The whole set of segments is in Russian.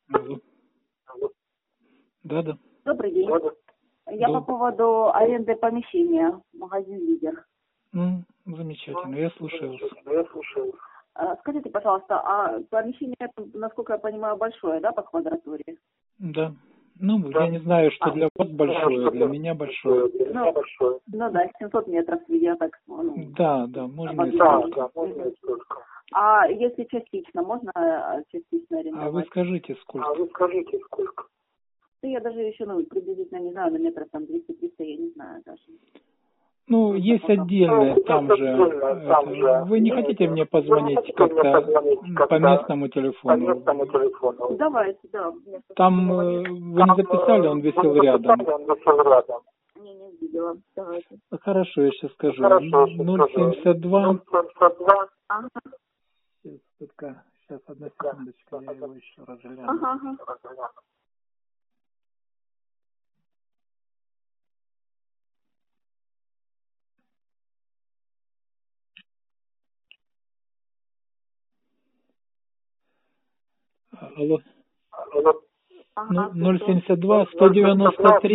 Алло. Да. Добрый день. Я Да. по поводу аренды помещения, магазин «Лидер». Замечательно, я слушаю вас. Скажите, пожалуйста, а помещение, насколько я понимаю, большое, да, по квадратуре? Да. Я не знаю, что для вас большое, для меня большое. Ну да, 700 метров, я так... Да, можно и обозначить. столько. А если частично, можно частично арендовать? А вы скажите, сколько? Да я даже еще, приблизительно не знаю, на метров там 200-300, я не знаю даже. Есть отдельное там же. Вы не хотите мне позвонить как-то по местному телефону? Давайте, да. Там вы не записали, он висел рядом. Не видела. Давайте. Хорошо, я сейчас скажу. 072. Ага. Сейчас, одна секундочка, я его еще раз гляну. Ага. Алло. Ага. 072 193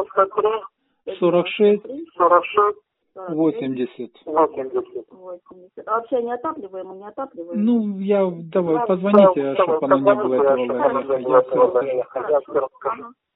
46 80. А вообще неотапливаемый? Давай, позвоните, чтобы оно не было этого варианта. Я все расскажу. Ага.